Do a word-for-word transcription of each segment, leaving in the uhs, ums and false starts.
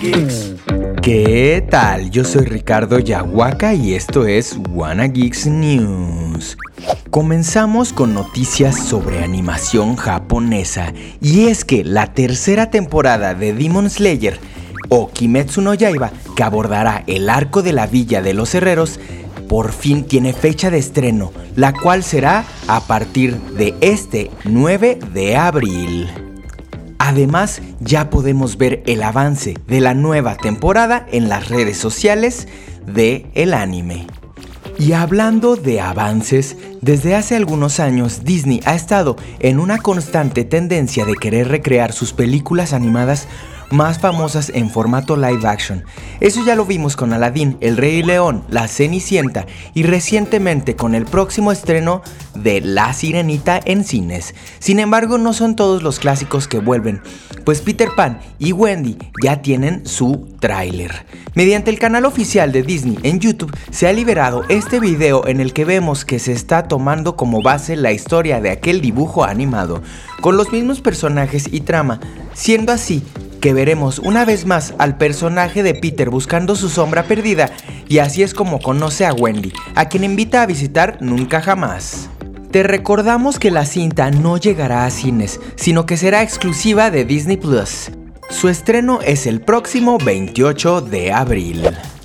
Geeks. ¿Qué tal? Yo soy Ricardo Yahuaca y esto es Wanna Geeks News. Comenzamos con noticias sobre animación japonesa, y es que la tercera temporada de Demon Slayer o Kimetsu no Yaiba, que abordará el arco de la Villa de los Herreros, por fin tiene fecha de estreno, la cual será a partir de este nueve de abril. Además, ya podemos ver el avance de la nueva temporada en las redes sociales de el anime. Y hablando de avances, desde hace algunos años Disney ha estado en una constante tendencia de querer recrear sus películas animadas más famosas en formato live action. Eso ya lo vimos con Aladdin, El Rey León, La Cenicienta y recientemente con el próximo estreno de La Sirenita en cines. Sin embargo, no son todos los clásicos que vuelven, pues Peter Pan y Wendy ya tienen su tráiler. Mediante el canal oficial de Disney en YouTube se ha liberado este video en el que vemos que se está tomando como base la historia de aquel dibujo animado, con los mismos personajes y trama, siendo así que veremos una vez más al personaje de Peter buscando su sombra perdida, y así es como conoce a Wendy, a quien invita a visitar Nunca Jamás. Te recordamos que la cinta no llegará a cines, sino que será exclusiva de Disney Plus. Su estreno es el próximo veintiocho de abril.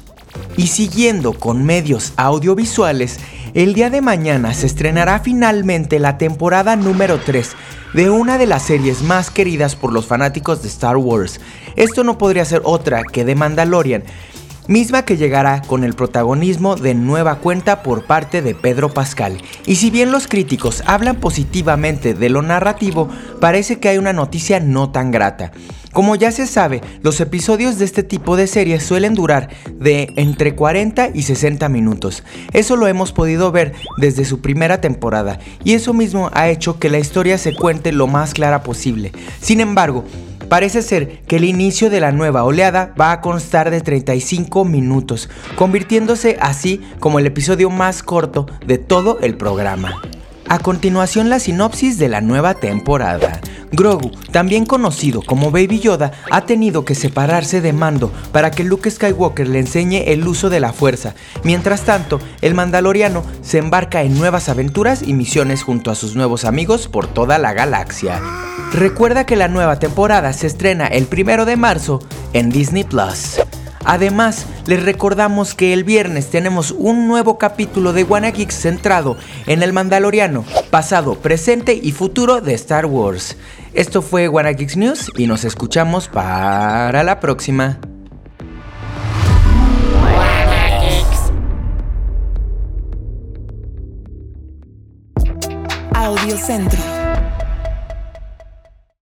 Y siguiendo con medios audiovisuales, el día de mañana se estrenará finalmente la temporada número tres de una de las series más queridas por los fanáticos de Star Wars. Esto no podría ser otra que The Mandalorian, misma que llegará con el protagonismo de nueva cuenta por parte de Pedro Pascal. Y si bien los críticos hablan positivamente de lo narrativo, parece que hay una noticia no tan grata. Como ya se sabe, los episodios de este tipo de series suelen durar de entre cuarenta y sesenta minutos. Eso lo hemos podido ver desde su primera temporada, y eso mismo ha hecho que la historia se cuente lo más clara posible. Sin embargo, parece ser que el inicio de la nueva oleada va a constar de treinta y cinco minutos, convirtiéndose así como el episodio más corto de todo el programa. A continuación, la sinopsis de la nueva temporada. Grogu, también conocido como Baby Yoda, ha tenido que separarse de Mando para que Luke Skywalker le enseñe el uso de la fuerza. Mientras tanto, el Mandaloriano se embarca en nuevas aventuras y misiones junto a sus nuevos amigos por toda la galaxia. Recuerda que la nueva temporada se estrena el primero de marzo en Disney Plus. Además, les recordamos que el viernes tenemos un nuevo capítulo de Wanna Geeks centrado en el Mandaloriano, pasado, presente y futuro de Star Wars. Esto fue Wanna Geeks News y nos escuchamos para la próxima. Audio Centro.